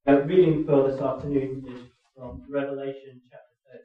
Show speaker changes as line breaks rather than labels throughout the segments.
Reading for this afternoon is from Revelation chapter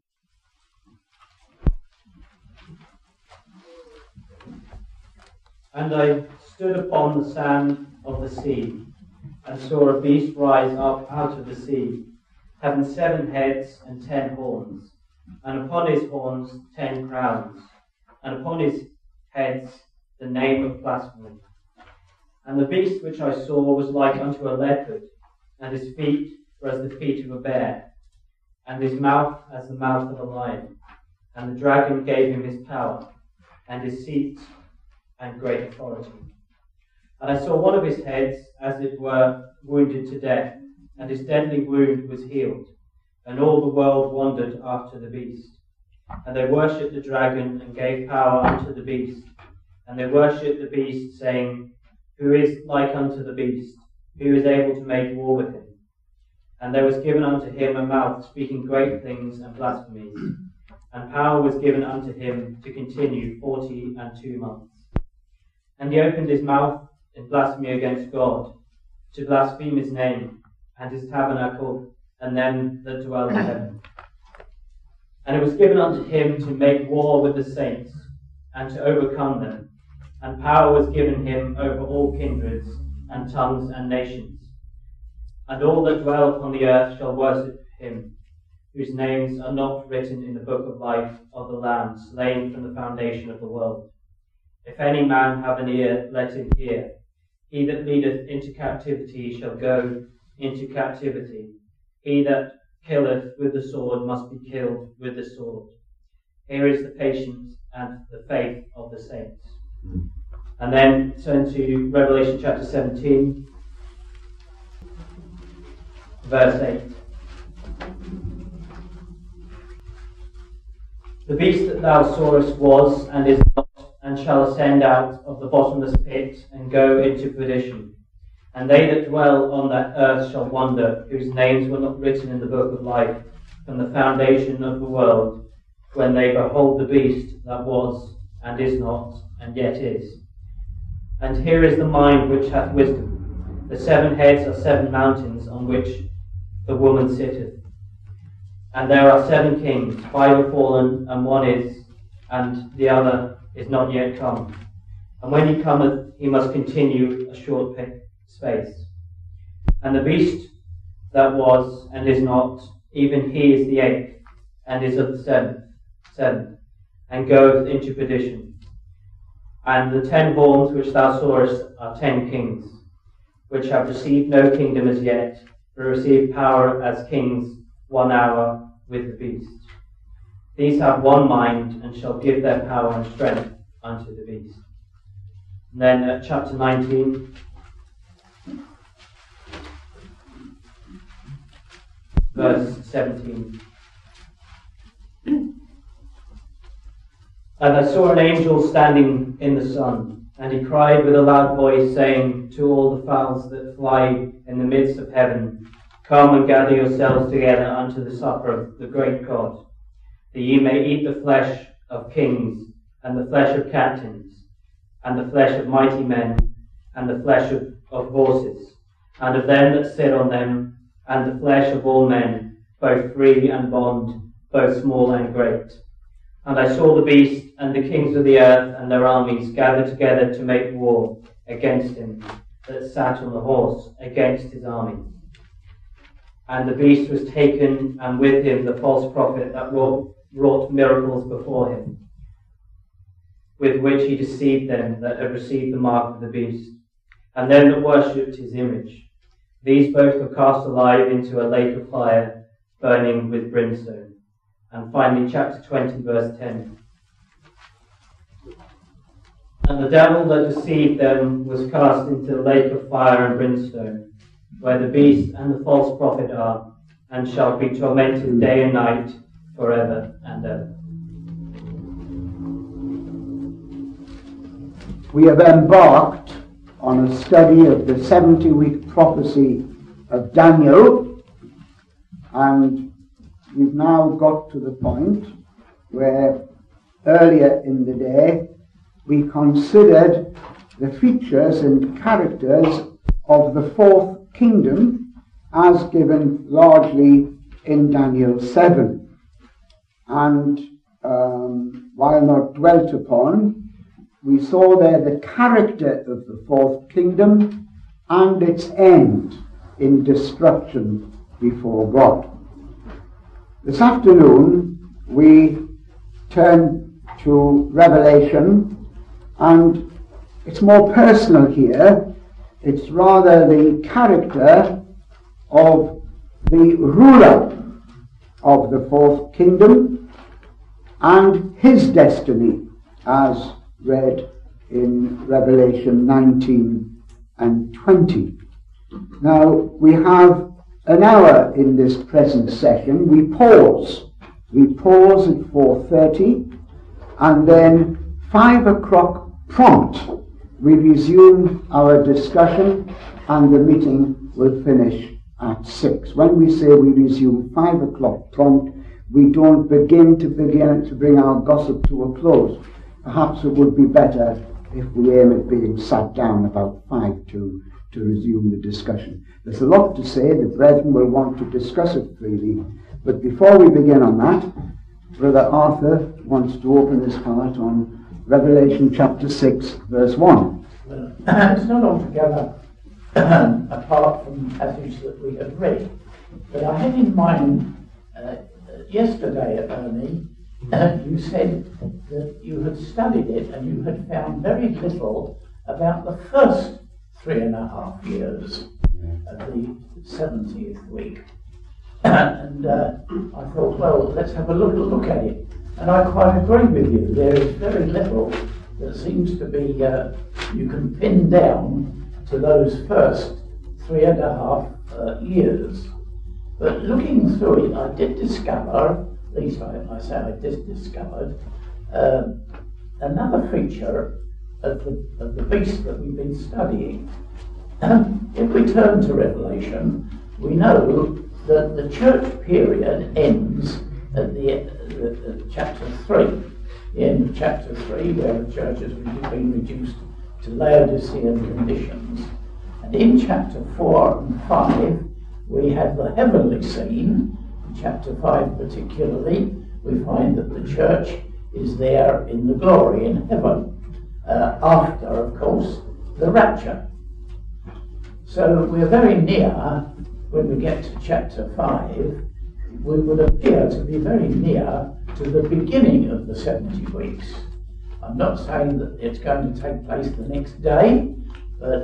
13. And I stood upon the sand of the sea, and saw a beast rise up out of the sea, having 7 heads and 10 horns, and upon his horns 10 crowns, and upon his heads the name of blasphemy. And the beast which I saw was like unto a leopard, and his feet were as the feet of a bear, and his mouth as the mouth of a lion. And the dragon gave him his power, and his seat, and great authority. And I saw one of his heads, as it were, wounded to death, and his deadly wound was healed. And all the world wondered after the beast. And they worshipped the dragon, and gave power unto the beast. And they worshipped the beast, saying, Who is like unto the beast? Who is able to make war with him? And there was given unto him a mouth speaking great things and blasphemies. And power was given unto him to continue 42 months. And he opened his mouth in blasphemy against God, to blaspheme his name, and his tabernacle, and them that dwell in heaven. And it was given unto him to make war with the saints, and to overcome them. And power was given him over all kindreds, and tongues, and nations. And all that dwell upon the earth shall worship him, whose names are not written in the book of life of the Lamb, slain from the foundation of the world. If any man have an ear, let him hear. He that leadeth into captivity shall go into captivity. He that killeth with the sword must be killed with the sword. Here is the patience and the faith of the saints. And then turn to Revelation chapter 17, verse 8. The beast that thou sawest was, and is not, and shall ascend out of the bottomless pit, and go into perdition. And they that dwell on that earth shall wonder, whose names were not written in the book of life from the foundation of the world, when they behold the beast that was, and is not, and yet is. And here is the mind which hath wisdom. The 7 heads are 7 mountains on which the woman sitteth. And there are 7 kings, 5 are fallen, and 1 is, and the other is not yet come. And when he cometh, he must continue a short space. And the beast that was, and is not, even he is the 8th, and is of the 7th, and goeth into perdition. And the 10 horns which thou sawest are 10 kings, which have received no kingdom as yet, but receive power as kings 1 hour with the beast. These have one mind, and shall give their power and strength unto the beast. And then at chapter 19, verse 17. And I saw an angel standing in the sun, and he cried with a loud voice, saying to all the fowls that fly in the midst of heaven, Come and gather yourselves together unto the supper of the great God, that ye may eat the flesh of kings, and the flesh of captains, and the flesh of mighty men, and the flesh of horses, and of them that sit on them, and the flesh of all men, both free and bond, both small and great. And I saw the beast and the kings of the earth and their armies gathered together to make war against him that sat on the horse, against his army. And the beast was taken, and with him the false prophet that wrought miracles before him, with which he deceived them that had received the mark of the beast, and them that worshipped his image. These both were cast alive into a lake of fire, burning with brimstone. And finally, chapter 20, verse 10. And the devil that deceived them was cast into the lake of fire and brimstone, where the beast and the false prophet are, and shall be tormented day and night forever and ever.
We have embarked on a study of the 70-week prophecy of Daniel, and we've now got to the point where earlier in the day we considered the features and characters of the 4th kingdom as given largely in Daniel 7. And while not dwelt upon, we saw there the character of the fourth kingdom and its end in destruction before God. This afternoon we turn to Revelation, and it's more personal here. It's rather the character of the ruler of the fourth kingdom and his destiny, as read in Revelation 19 and 20. Now, we have an hour in this present session. We pause at 4:30, and then 5 o'clock prompt we resume our discussion, and the meeting will finish at 6. When we say we resume 5 o'clock prompt, we don't begin to bring our gossip to a close. Perhaps it would be better if we aim at being sat down about 5 to resume the discussion. There's a lot to say. The brethren will want to discuss it freely. But before we begin on that, Brother Arthur wants to open his heart on Revelation chapter 6, verse 1.
Well, it's not altogether apart from the passage that we have read. But I had in mind yesterday, Ernie, you said that you had studied it and you had found very little about the first 3.5 years of the 70th week. And I thought, well, let's have a look at it. And I quite agree with you. There is very little that seems to be you can pin down to those first 3.5 years. But looking through it, I did discover, at least I say I did discover, another feature of the beast that we've been studying. If we turn to Revelation, we know that the church period ends at the chapter 3. In chapter 3, where the church has been reduced to Laodicean conditions. And in chapter 4 and 5, we have the heavenly scene. In chapter 5 particularly, we find that the church is there in the glory in heaven, after, of course, the rapture. So we're very near, when we get to chapter 5, we would appear to be very near to the beginning of the 70 weeks. I'm not saying that it's going to take place the next day, but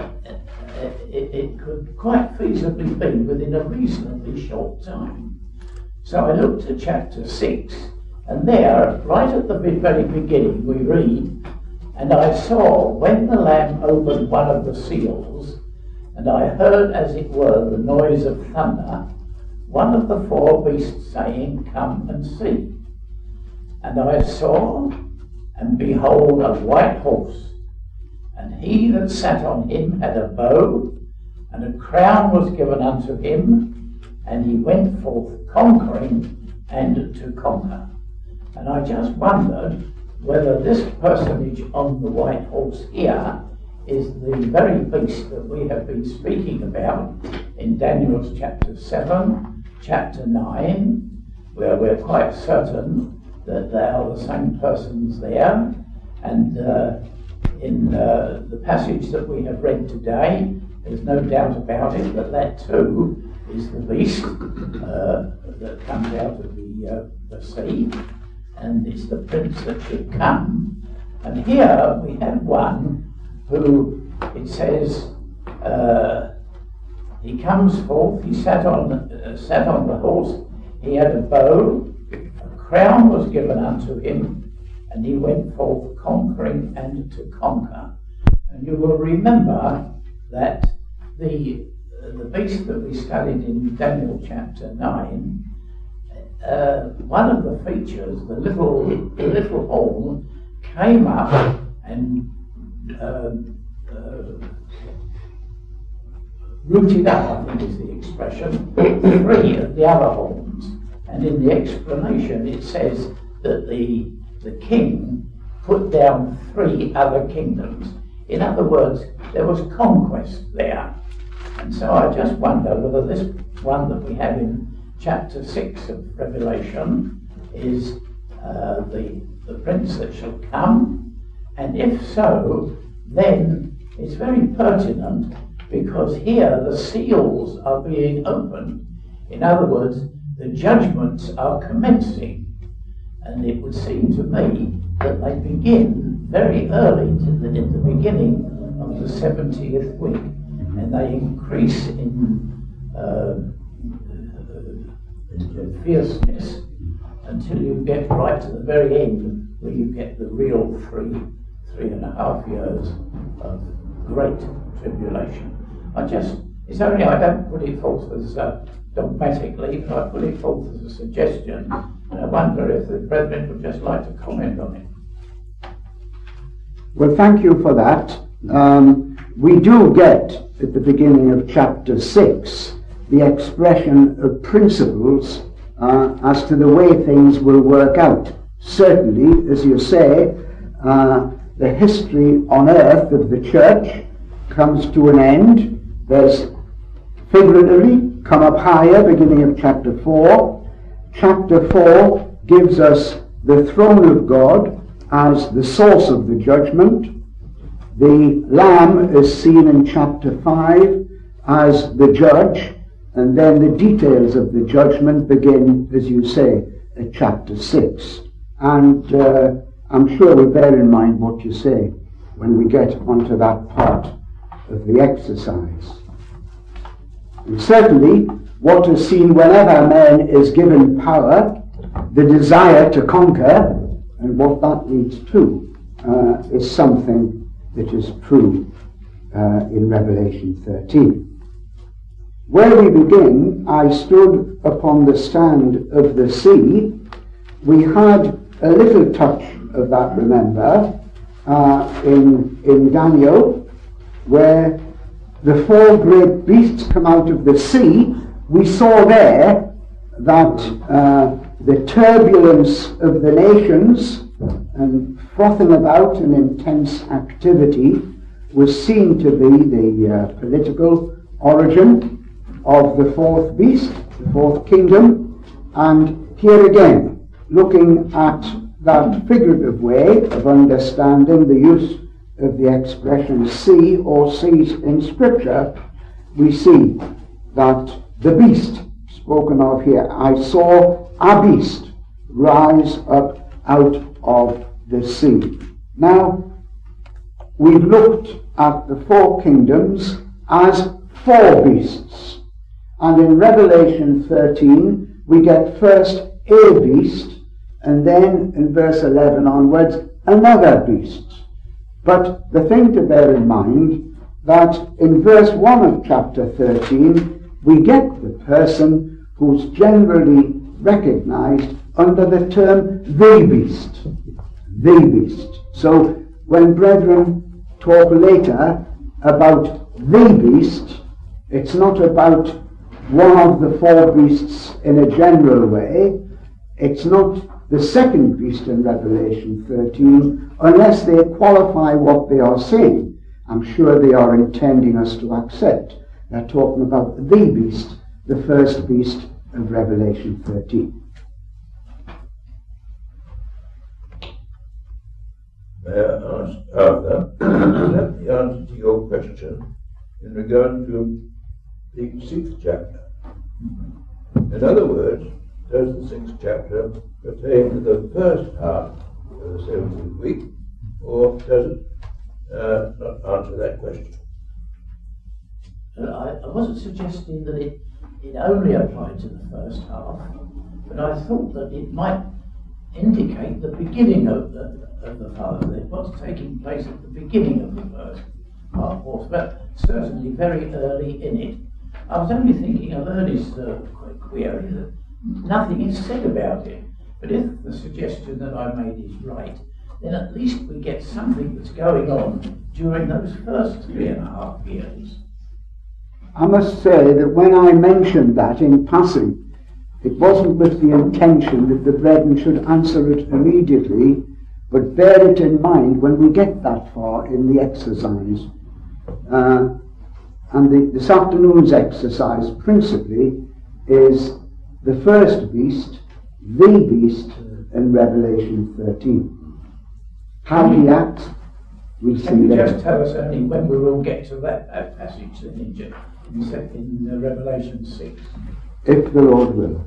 it could quite feasibly be within a reasonably short time. So I looked at chapter 6, and there, right at the very beginning, we read, "And I saw when the Lamb opened one of the seals, and I heard as it were the noise of thunder, one of the 4 beasts saying, 'Come and see.' And I saw, and behold, a white horse, and he that sat on him had a bow, and a crown was given unto him, and he went forth conquering and to conquer." And I just wondered whether this personage on the white horse here is the very beast that we have been speaking about in Daniel's chapter 7, chapter 9, where we're quite certain that they are the same persons there. And in the passage that we have read today, there's no doubt about it that too is the beast that comes out of the sea, and it's the prince that should come. And here we have one who, it says, he comes forth, he sat on the horse, he had a bow, a crown was given unto him, and he went forth conquering and to conquer. And you will remember that the beast that we studied in Daniel chapter 9, one of the features, the little horn, came up and rooted up, I think is the expression, 3 of the other horns. And in the explanation it says that the king put down 3 other kingdoms. In other words, there was conquest there. And so I just wonder whether this one that we have in chapter 6 of Revelation is the prince that shall come, and if so, then it's very pertinent, because here the seals are being opened. In other words, the judgments are commencing, and it would seem to me that they begin very early in the beginning of the 70th week, and they increase in fierceness until you get right to the very end, where you get the real 3.5 years of great tribulation. It's only I don't put it forth as dogmatically, but I put it forth as a suggestion, and I wonder if the brethren would just like to comment on it.
Well, thank you for that. We do get, at the beginning of chapter 6, the expression of principles as to the way things will work out. Certainly, as you say, the history on earth of the church comes to an end. There's figuratively come up higher, beginning of chapter 4. Chapter 4 gives us the throne of God as the source of the judgment. The Lamb is seen in chapter 5 as the judge, and then the details of the judgment begin, as you say, at chapter 6. And I'm sure we'll bear in mind what you say when we get onto that part of the exercise. And certainly, what is seen whenever man is given power, the desire to conquer, and what that leads to, is something that is true in Revelation 13. Where we begin, I stood upon the stand of the sea. We had a little touch of that, remember, in Daniel, where the 4 great beasts come out of the sea. We saw there that the turbulence of the nations and frothing about and intense activity was seen to be the political origin of the 4th beast, the 4th kingdom. And here again, looking at that figurative way of understanding the use of the expression sea or seas in Scripture, we see that the beast spoken of here, I saw a beast rise up out of the sea. Now, we've looked at the 4 kingdoms as 4 beasts. And in Revelation 13, we get first a beast, and then in verse 11 onwards, another beast. But the thing to bear in mind, that in verse 1 of chapter 13, we get the person who's generally recognized under the term the beast. The beast. So when brethren talk later about the beast, it's not about one of the 4 beasts in a general way. It's not the second beast in Revelation 13, unless they qualify what they are saying. I'm sure they are intending us to accept. They're talking about the beast, the first beast of Revelation 13.
May I ask Arthur, is that the answer to your question in regard to the 6th chapter? In other words, does the 6th chapter pertain to the first half of the 70th week, or does it not answer that question?
I wasn't suggesting that it only applied to the first half, but I thought that it might indicate the beginning of the Father, what's taking place at the beginning of the first half, but certainly very early in it. I was only thinking of Ernest's query that nothing is said about it. But if the suggestion that I made is right, then at least we get something that's going on during those first 3.5 years.
I must say that when I mentioned that in passing, it wasn't with the intention that the brethren should answer it immediately, but bear it in mind when we get that far in the exercise. And this afternoon's exercise principally is the first beast, the beast, in Revelation 13. How he acts, we'll see
Can you
later.
just tell us only when we will get to that passage then in Revelation 6?
If the Lord will.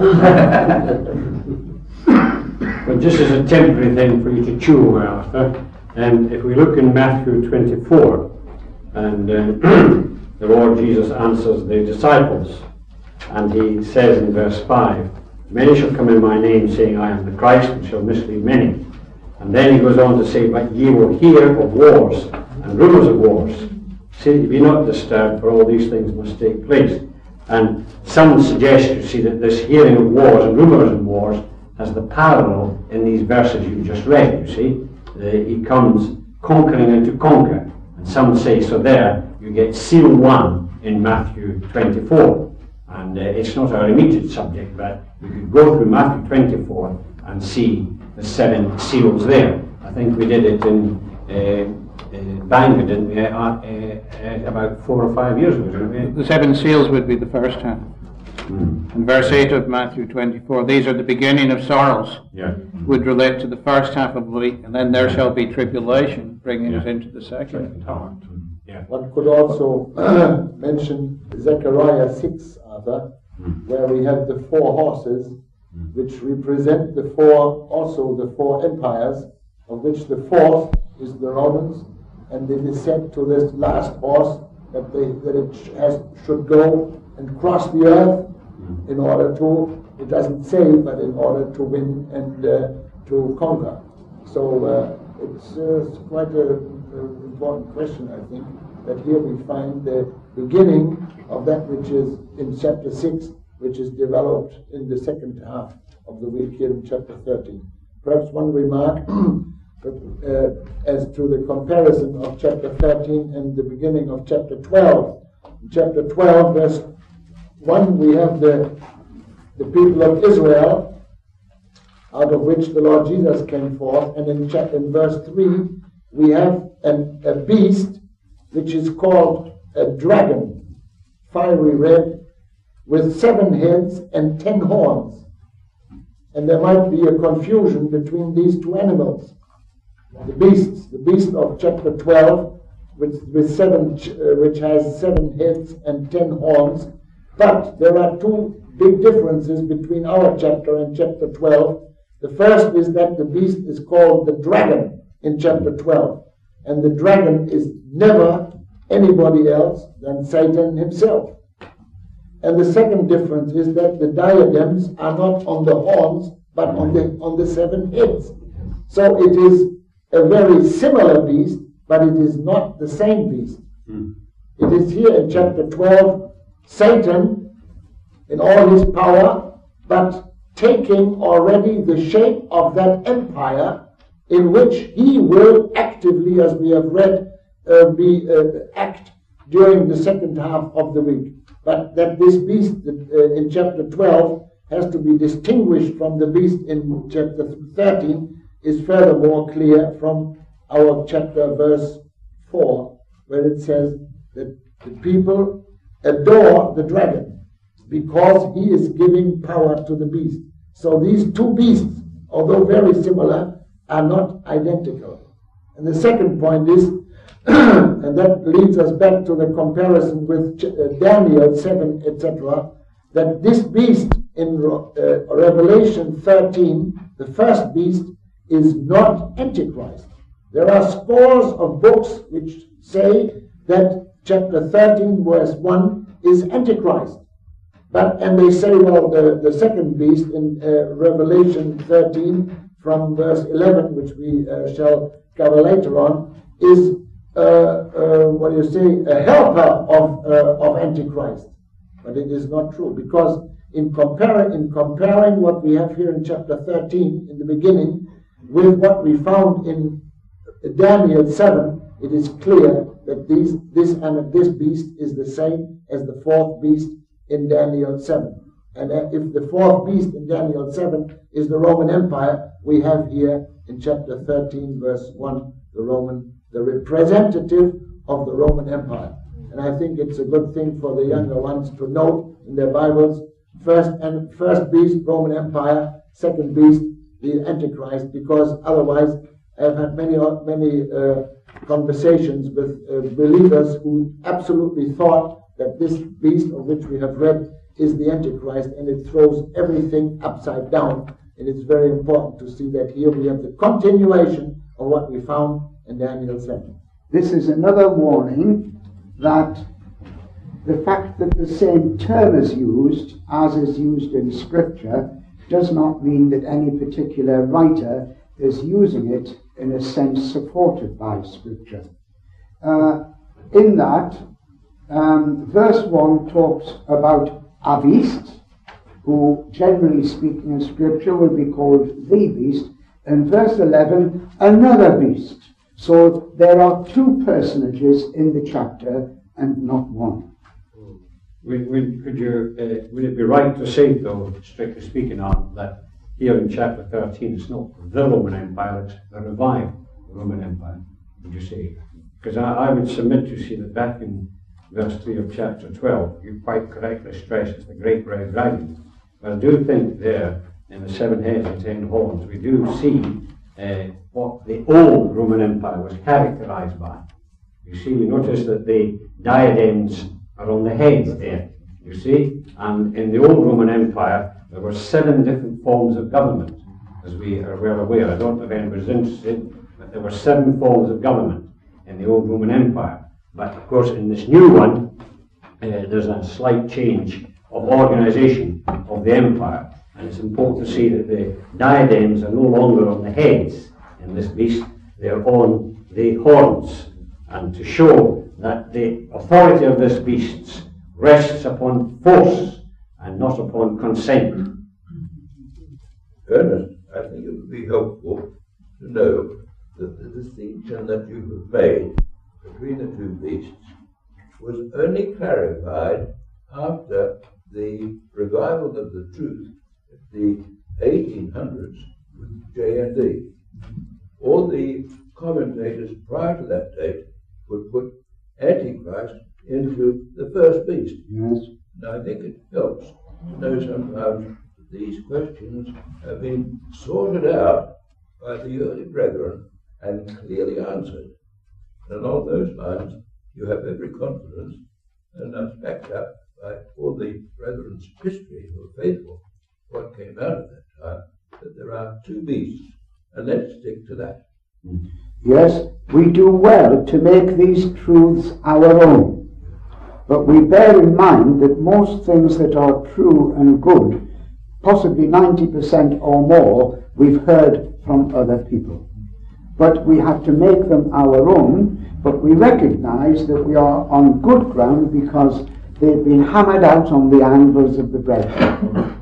But just as a temporary thing for you to chew after, and if we look in Matthew 24, and the Lord Jesus answers the disciples, and he says in verse 5, "Many shall come in my name, saying, I am the Christ, and shall mislead many." And then he goes on to say, "But ye will hear of wars and rumours of wars. See, be not disturbed, for all these things must take place." And some suggest, you see, that this hearing of wars and rumours of wars has the parallel in these verses you just read, you see. He comes conquering and to conquer. And some say, so there you get seal 1 in Matthew 24. And it's not our immediate subject, but we could go through Matthew 24 and see the 7 seals there. I think we did it in Bangor, didn't we? About 4 or 5 years ago, didn't we?
The 7 seals would be the first half. In verse 8 of Matthew 24, these are the beginning of sorrows.
Yeah.
Would relate to the first half of the week, and then there shall be tribulation, bringing us into the second.
Yeah.
One could also mention Zechariah 6, Arthur, where we have the 4 horses, which represent the 4 empires, of which the 4th is the Romans, and it is said to this last horse that it should go and cross the earth in order to, it doesn't say, but in order to win and to conquer. So it's quite an important question, I think, that here we find the beginning of that which is in chapter 6, which is developed in the second half of the week here in chapter 13. Perhaps one remark as to the comparison of chapter 13 and the beginning of chapter 12. In chapter 12, verse 1, we have the people of Israel, out of which the Lord Jesus came forth, and in verse 3, we have a beast which is called a dragon, fiery red, with 7 heads and 10 horns. And there might be a confusion between these 2 animals. The beast of chapter 12, which has 7 heads and 10 horns. But there are 2 big differences between our chapter and chapter 12. The first is that the beast is called the dragon in chapter 12. And the dragon is never anybody else than Satan himself. And the second difference is that the diadems are not on the horns, but on the 7 heads. So it is a very similar beast, but it is not the same beast. It is here in chapter 12, Satan in all his power, but taking already the shape of that empire in which he will actively, as we have read, act during the second half of the week. But that this beast in chapter 12 has to be distinguished from the beast in chapter 13 is furthermore clear from our chapter verse 4, where it says that the people adore the dragon because he is giving power to the beast. So these 2 beasts, although very similar, are not identical. And the second point is, and that leads us back to the comparison with Daniel 7, etc., that this beast in Revelation 13, the first beast, is not Antichrist. There are scores of books which say that chapter 13, verse 1 is Antichrist. And they say, well, the second beast in Revelation 13, from verse 11, which we shall cover later on, is a helper of Antichrist. But it is not true, because in comparing what we have here in chapter 13 in the beginning with what we found in Daniel 7, it is clear that this beast is the same as the 4th beast in Daniel 7. And if the 4th beast in Daniel 7 is the Roman Empire, we have here in chapter 13, verse 1, the representative of the Roman Empire. and I think it's a good thing for the younger ones to note in their Bibles. First beast, Roman Empire. Second beast, the Antichrist. Because otherwise, I've had many conversations with believers who absolutely thought that this beast of which we have read is the Antichrist, and it throws everything upside down. And it's very important to see that here we have the continuation of what we found in Daniel 7.
This is another warning that the fact that the same term is used, as is used in Scripture, does not mean that any particular writer is using it in a sense supported by Scripture. In that, verse 1 talks about a beast, who generally speaking in Scripture will be called the beast, and verse 11, another beast. So there are two personages in the chapter and not one.
Would it be right to say, though, strictly speaking, that here in chapter 13 it's not the Roman Empire, it's the revived Roman Empire, would you say? Because I would submit to see that back in verse 3 of chapter 12, you quite correctly stress it's the great red dragon. But I do think there, in the 7 heads and 10 horns, we do see what the old Roman Empire was characterized by. You see, we notice that the diadems are on the heads there, you see, and in the old Roman Empire there were 7 different forms of government, as we are well aware. I don't know if anybody's interested, but there were 7 forms of government in the old Roman Empire. But of course in this new one, there's a slight change of organization of the empire, and it's important to see that the diadems are no longer on the heads in this beast, they're on the horns, and to show that the authority of this beast rests upon force and not upon consent.
Ernest, I think it would be helpful to know that the distinction that you have made between the two beasts was only clarified after the revival of the truth in the 1800s with J&D. All the commentators prior to that date would put Antichrist into the first beast.
Yes.
And I think it helps to know sometimes that these questions have been sorted out by the early brethren and clearly answered. And along those lines, you have every confidence, and that's backed up by all the brethren's history who are faithful, what came out of that time, that there are two beasts, and let's stick to that.
Yes, we do well to make these truths our own, but we bear in mind that most things that are true and good, possibly 90% or more, we've heard from other people. But we have to make them our own, but we recognize that we are on good ground because they've been hammered out on the anvils of the brethren.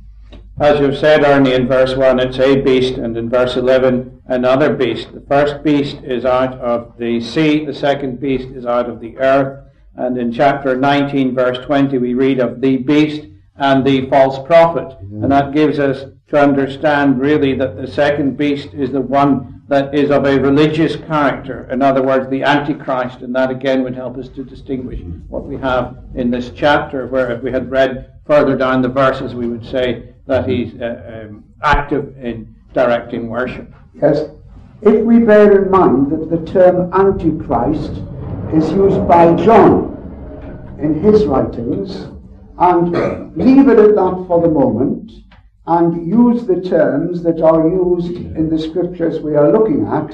As you've said, Ernie, in verse 1 it's a beast, and in verse 11 another beast. The first beast is out of the sea, the second beast is out of the earth, and in chapter 19 verse 20 we read of the beast and the false prophet. And that gives us to understand really that the second beast is the one that is of a religious character, in other words the Antichrist, and that again would help us to distinguish what we have in this chapter, where if we had read further down the verses we would say that he's active in directing worship.
Yes, if we bear in mind that the term Antichrist is used by John in his writings, and leave it at that for the moment, and use the terms that are used in the scriptures we are looking at,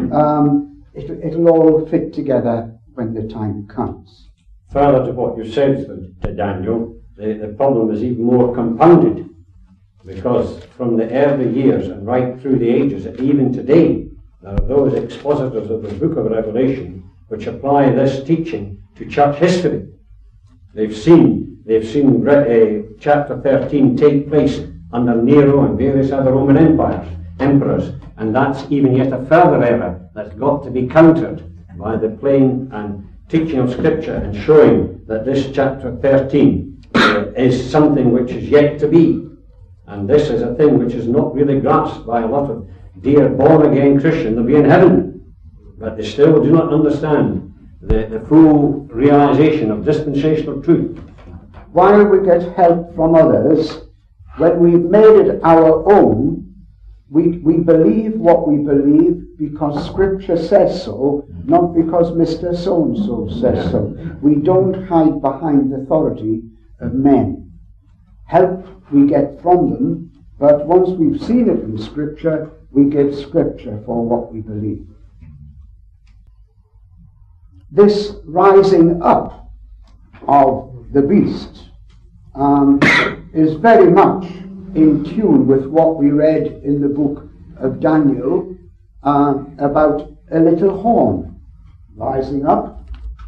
it'll all fit together when the time comes.
Further to what you said, Daniel, the problem is even more compounded, because from the early years and right through the ages, even today, there are those expositors of the book of Revelation which apply this teaching to church history. They've seen chapter 13 take place under Nero and various other Roman emperors, and that's even yet a further error that's got to be countered by the plain and teaching of Scripture and showing that this chapter 13 is something which is yet to be. And this is a thing which is not really grasped by a lot of dear born-again Christians. They'll be in heaven, but they still do not understand the full realization of dispensational truth.
While we get help from others, when we've made it our own, we believe what we believe because Scripture says so, not because Mr. So-and-so says so. We don't hide behind the authority of men. Help we get from them, but once we've seen it in Scripture, we give Scripture for what we believe. This rising up of the beast is very much in tune with what we read in the book of Daniel about a little horn rising up,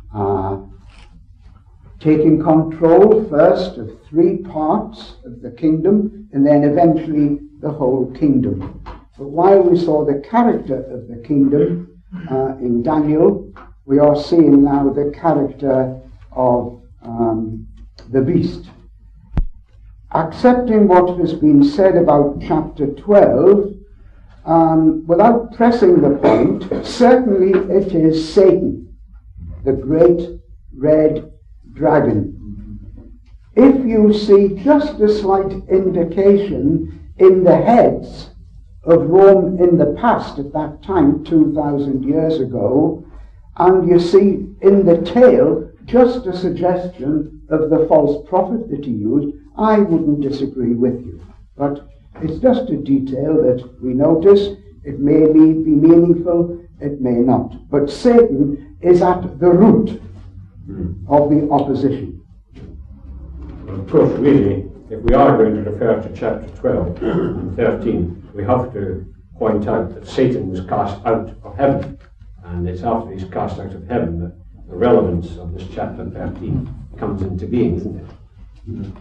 taking control first of 3 parts of the kingdom and then eventually the whole kingdom. But while we saw the character of the kingdom in Daniel, we are seeing now the character of the beast. Accepting what has been said about chapter 12, without pressing the point, certainly it is Satan, the great red dragon. If you see just a slight indication in the heads of Rome in the past, at that time, 2,000 years ago, and you see in the tail just a suggestion of the false prophet that he used, I wouldn't disagree with you. But it's just a detail that we notice. It may be meaningful, it may not. But Satan is at the root of the opposition.
Well, of course, really, if we are going to refer to chapter 12 and 13, we have to point out that Satan was cast out of heaven. And it's after he's cast out of heaven that the relevance of this chapter 13 comes into being, isn't it?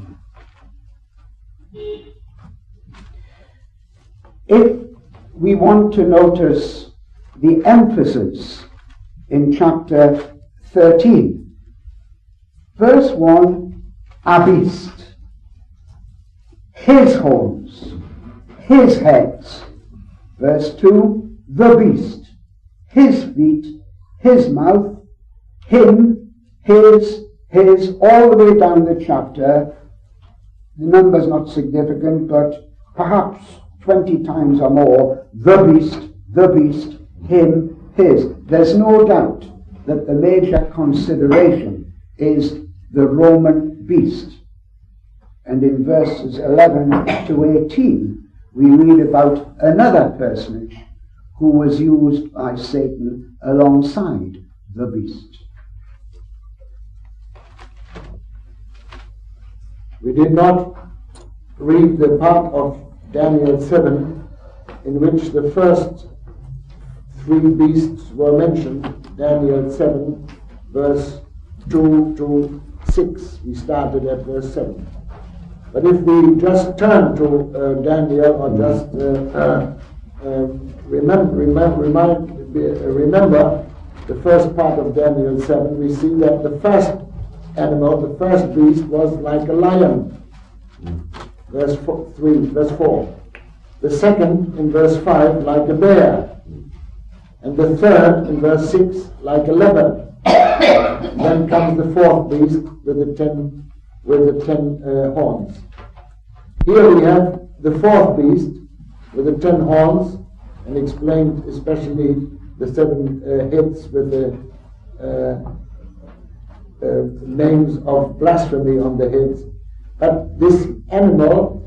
If we want to notice the emphasis in chapter 13, verse 1, a beast, his horns, his heads. Verse 2, the beast, his feet, his mouth, him, his, all the way down the chapter. The number's not significant, but perhaps 20 times or more, the beast, him, his. There's no doubt that the major consideration is the Roman beast. And in verses 11 to 18, we read about another personage who was used by Satan alongside the beast.
We did not read the part of Daniel 7 in which the first 3 beasts were mentioned. Daniel 7 verse 2 to 6. We started at verse 7. But if we just turn to Daniel, or just remember the first part of Daniel 7, we see that the first animal, the first beast, was like a lion. Verse 4. The second, in verse 5, like a bear. And the third, in verse 6, like a leopard. Then comes the fourth beast with the 10 horns. Here we have the fourth beast with the 10 horns, and explained especially the 7 heads with the names of blasphemy on the heads. But this animal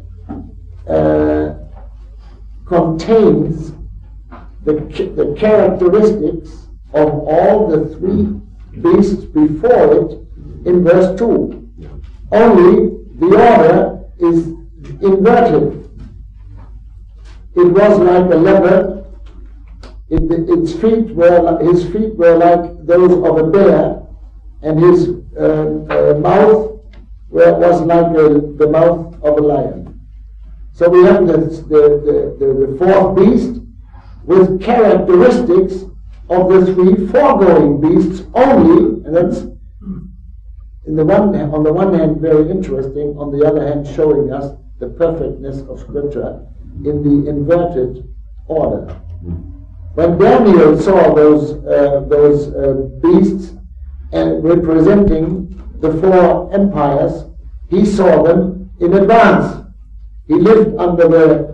contains the characteristics of all the 3 beasts before it in verse 2. Only the order is inverted. It was like a leopard. His feet were like those of a bear, and his mouth was like the mouth of a lion. So we have the fourth beast with characteristics of the 3 foregoing beasts only, and that's on the one hand very interesting, on the other hand showing us the perfectness of Scripture in the inverted order. When Daniel saw those beasts and representing the 4 empires, he saw them in advance. He lived under the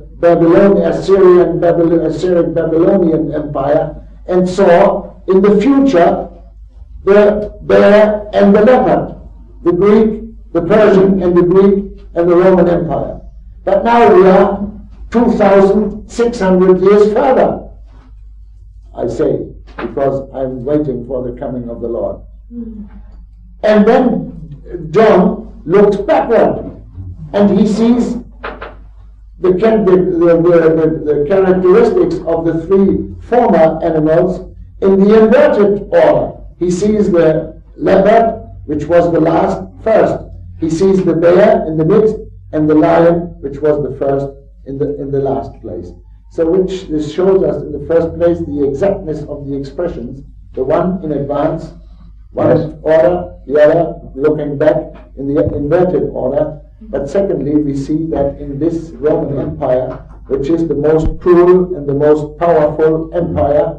Assyrian-Babylonian Empire and saw in the future the bear and the leopard, the Greek, the Persian and the Greek and the Roman Empire. But now we are 2,600 years further. I say, because I'm waiting for the coming of the Lord. And then John looks backward and he sees the characteristics of the 3 former animals in the inverted order. He sees the leopard, which was the last, first. He sees the bear in the midst, and the lion, which was the first in the last place. So which this shows us in the first place the exactness of the expressions, the one in advance, one order, the other looking back in the inverted order. But secondly, we see that in this Roman Empire, which is the most cruel and the most powerful empire,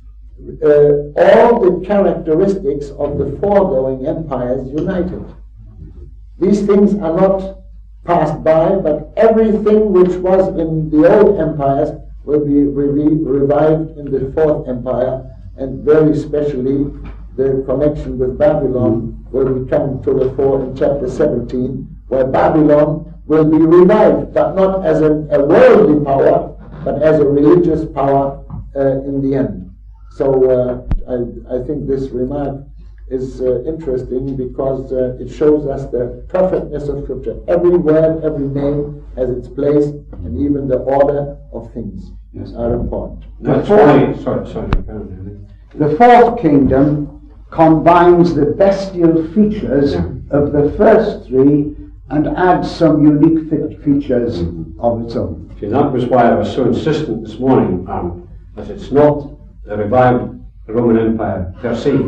all the characteristics of the foregoing empires united. These things are not passed by, but everything which was in the old empires will be revived in the 4th empire, and very specially the connection with Babylon will come to the fore in chapter 17, where Babylon will be revived, but not as a worldly power, but as a religious power in the end. So I think this remark is interesting because it shows us the perfectness of Scripture. Every word, every name has its place, and even the order of things are important.
That's why, sorry.
The 4th kingdom combines the bestial features of the first 3 and adds some unique features of its own.
See, that was why I was so insistent this morning, that it's not the revived Roman Empire per se.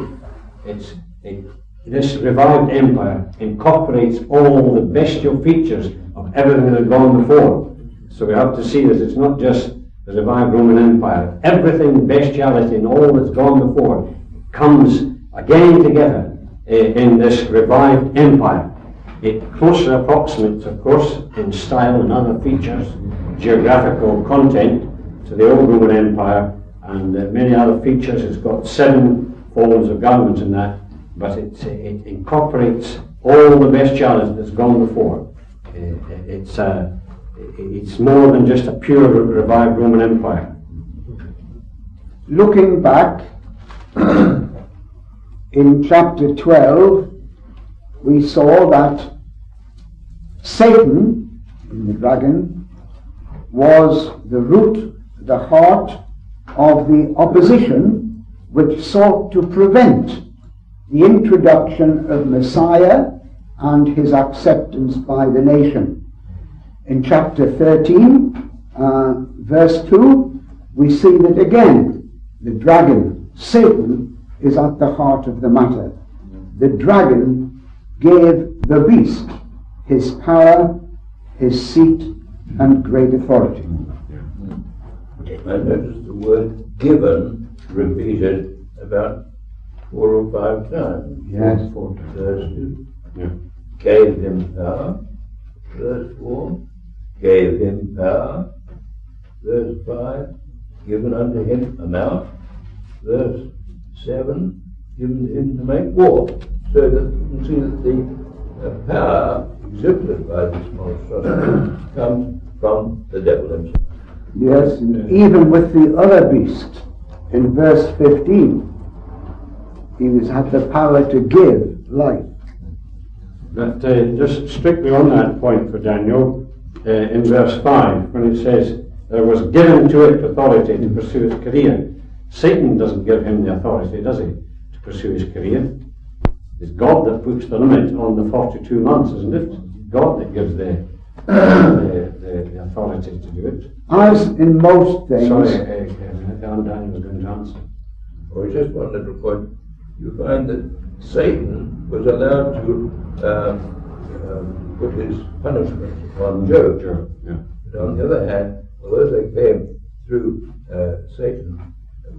This revived empire incorporates all the bestial features of everything that had gone before. So we have to see that it's not just the revived Roman Empire. Everything, bestiality and all that's gone before comes again together in this revived empire. It closely approximates, of course, in style and other features, geographical content to the old Roman Empire, and many other features. It's got 7 folds of government in that, but it incorporates all the bestiality that's gone before. It's more than just a pure revived Roman Empire.
Looking back, in chapter 12, we saw that Satan, the dragon, was the root, the heart of the opposition which sought to prevent the introduction of Messiah and his acceptance by the nation. In chapter 13, verse 2, we see that again, the dragon, Satan, is at the heart of the matter. The dragon gave the beast his power, his seat, and great authority.
I noticed the word given repeated about 4 or 5 times.
Yes.
Verse 2. Yeah. Gave him power. Verse 4. Gave him power. Verse 5. Given unto him a mouth. Verse 7. Given him to make war. So that you can see that the power exhibited by this monstrosity comes from the devil himself.
Yes, and even with the other beast, in verse 15, he had the power to give life.
But just strictly on that point for Daniel, in verse 5, when it says, there was given to it authority to pursue its career. Satan doesn't give him the authority, does he, to pursue his career? It's God that puts the limit on the 42 months, isn't it? God that gives the authority to do it.
As in most things...
Sorry, Daniel was going to answer.
Or just one little point. You find that Satan was allowed to put his punishment on Job.
Yeah.
But on the other hand, although they came through Satan,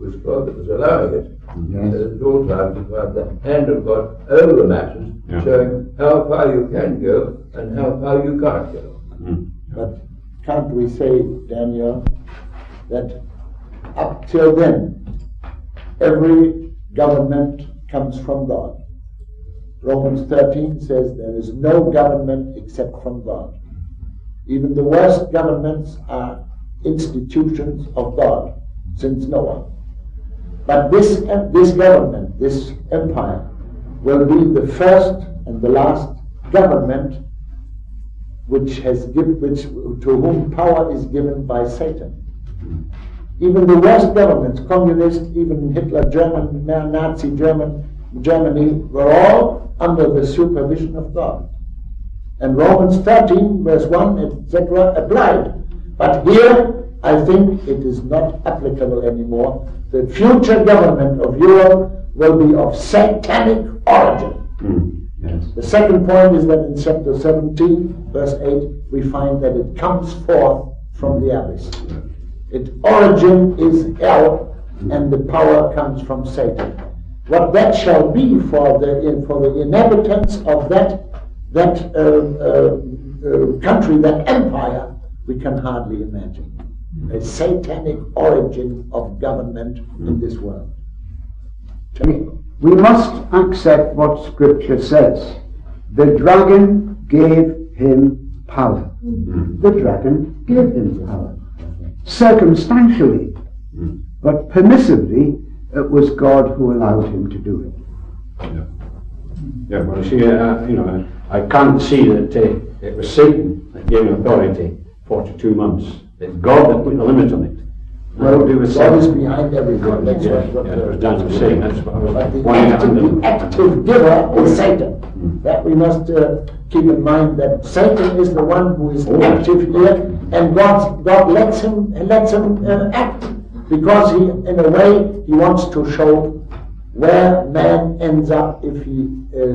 was God that was allowing it.
Yes.
At all times you find the hand of God over matters, showing how far you can go and how far you can't go.
But can't we say, Daniel, that up till then, every government comes from God? Romans 13 says there is no government except from God. Even the worst governments are institutions of God since Noah. But this government, this empire, will be the first and the last government to whom power is given by Satan. Even the worst governments, communist, even Hitler, Nazi Germany, were all under the supervision of God. And Romans 13, verse 1, etc., applied. But here, I think it is not applicable anymore. The future government of Europe will be of satanic origin.
Yes.
The second point is that in chapter 17, verse 8, we find that it comes forth from the abyss. Its origin is hell, and the power comes from Satan. What that shall be for the inhabitants of that country, that empire, we can hardly imagine. A satanic origin of government in this world.
We must accept what Scripture says. The dragon gave him power. The dragon gave him power. Circumstantially, but permissively, it was God who allowed him to do it.
Yeah, well, see, I can't see that it was Satan that gave him authority 42 months. It's God that put the limit on it.
Well, God is behind everything. That's what
was Daniel was saying. That's what I was
but
pointing
the active giver is Satan. That we must keep in mind, that Satan is the one who is active here, and God lets him act, because he, in a way, he wants to show where man ends up if he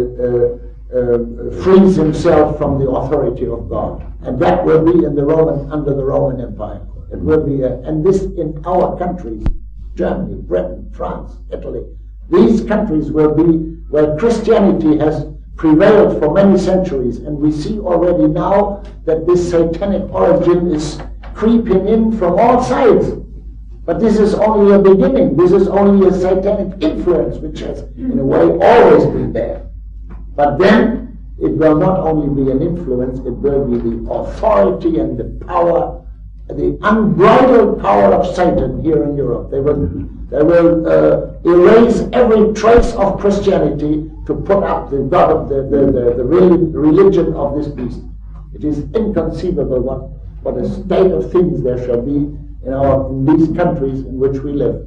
frees himself from the authority of God, and that will be under the Roman Empire. It will be, and this in our countries, Germany, Britain, France, Italy. These countries will be where Christianity has prevailed for many centuries, and we see already now that this satanic origin is creeping in from all sides. But this is only a beginning. This is only a satanic influence, which has, in a way, always been there. But then it will not only be an influence, it will be the authority and the power, the unbridled power of Satan here in Europe. They will erase every trace of Christianity to put up the God of the religion of this beast. It is inconceivable what a state of things there shall be in these countries in which we live.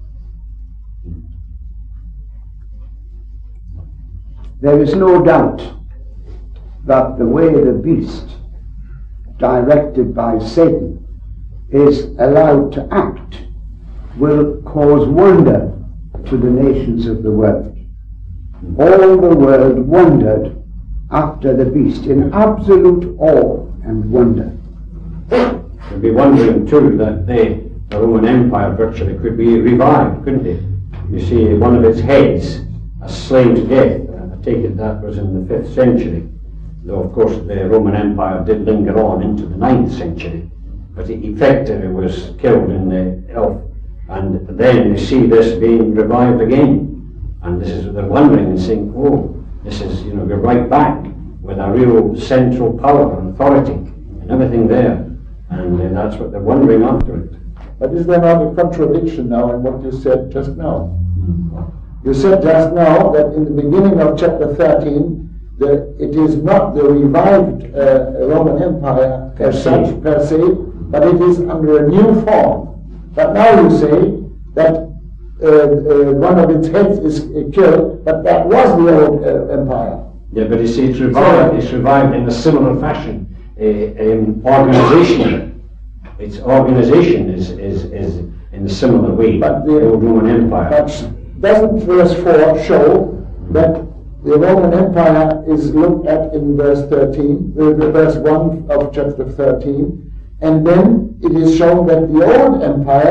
There is no doubt that the way the beast, directed by Satan, is allowed to act will cause wonder to the nations of the world. All the world wondered after the beast in absolute awe and wonder.
They'd be wondering too that the Roman Empire virtually could be revived, couldn't it? You see, one of its heads, slain to death. I take it that was in the 5th century. Though, of course, the Roman Empire did linger on into the 9th century. But it effectively was killed in the 11th. And then you see this being revived again. And this is what they're wondering and saying, oh, this is, we're right back with a real central power and authority and everything there. And that's what they're wondering after it.
But is there not a contradiction now in what you said just now? You said just now that in the beginning of chapter 13, it is not the revived Roman Empire per se, but it is under a new form. But now you say that one of its heads is killed, but that was the old empire.
Yeah, but you see, it's revived in a similar fashion. Organization. Its organization is in a similar way. But the old Roman Empire.
But doesn't verse 4 show that the Roman Empire is looked at in verse 13, verse 1 of chapter 13, and then it is shown that the old empire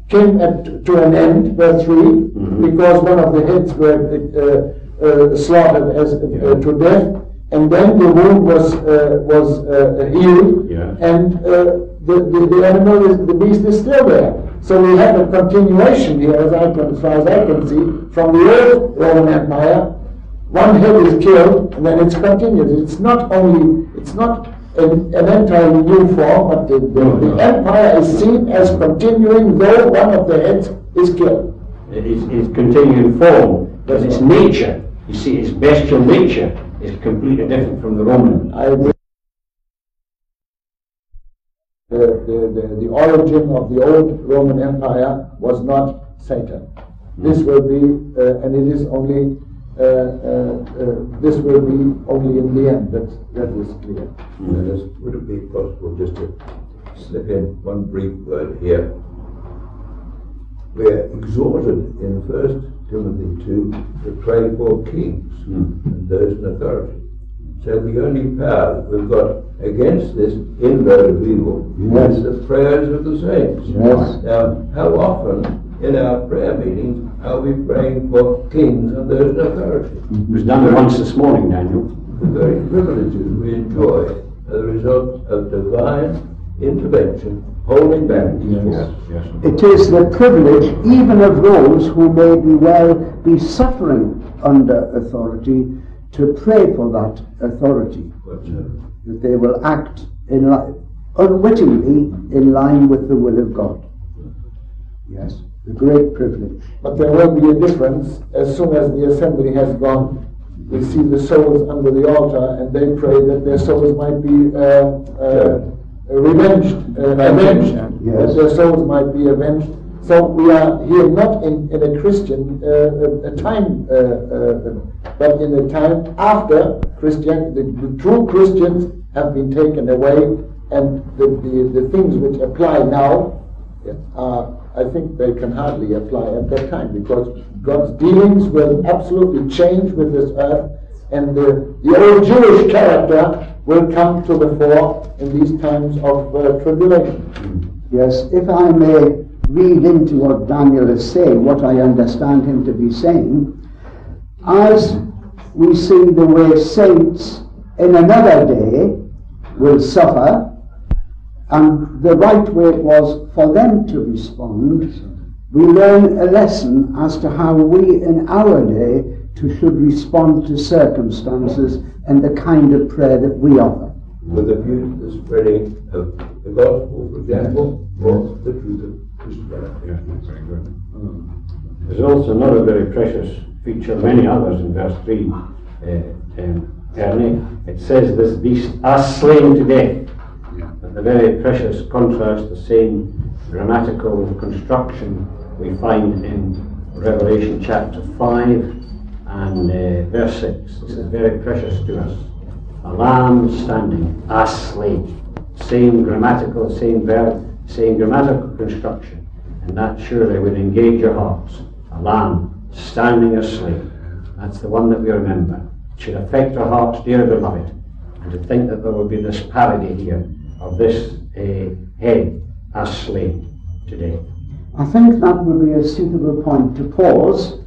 came to an end, verse 3, because one of the heads were slaughtered as to death, and then the wound was healed, and the animal, the beast is still there. So we have a continuation here, as far as I can see, from the old Roman Empire. One head is killed, and then it's continued. It's not an entirely new form, but the empire is seen as continuing, though one of the heads is killed.
It's continuing form, but its nature, you see, its bestial nature is completely different from the Roman.
I agree. The origin of the old Roman Empire was not Satan. This will be, and it is only, this will be only in the end. That is clear.
Would it be possible just to slip in one brief word here? We're exhorted in 1 Timothy 2 to pray for kings and those in authority. So the only power that we've got against this inroad of evil is the prayers of the saints.
Yes.
Now, how often in our prayer meetings are we praying for kings and those in authority?
It was done once this morning, Daniel.
The very privileges we enjoy are the result of divine intervention, holding back evil.
It is the privilege even of those who may be suffering under authority to pray for that authority, that they will act unwittingly in line with the will of God. Yes, a great privilege.
But there will be a difference as soon as the assembly has gone. We see the souls under the altar, and they pray that their souls might be avenged.
Yes.
That their souls might be avenged. So we are here not in a Christian time, but in a time after Christianity. The true Christians have been taken away, and the things which apply now, I think they can hardly apply at that time, because God's dealings will absolutely change with this earth, and the old Jewish character will come to the fore in these times of tribulation.
Yes, if I may read into what Daniel is saying, what I understand him to be saying, as we see the way saints in another day will suffer, and the right way was for them to respond, we learn a lesson as to how we in our day should respond to circumstances and the kind of prayer that we offer.
With a view to the spreading of the gospel, for example, or the truth of Christianity.
There's also another very precious feature, many others in verse 3, Ernie. It says, this beast as slain to death. The very precious contrast, the same grammatical construction we find in Revelation chapter 5 and verse 6. This is very precious to us. A lamb standing as slain. Same grammatical, same verb, same grammatical construction. And that surely would engage your hearts. A lamb standing as slain. That's the one that we remember. It should affect our hearts, dear beloved. And to think that there will be this parody here of this head as slain today.
I think that would be a suitable point to pause.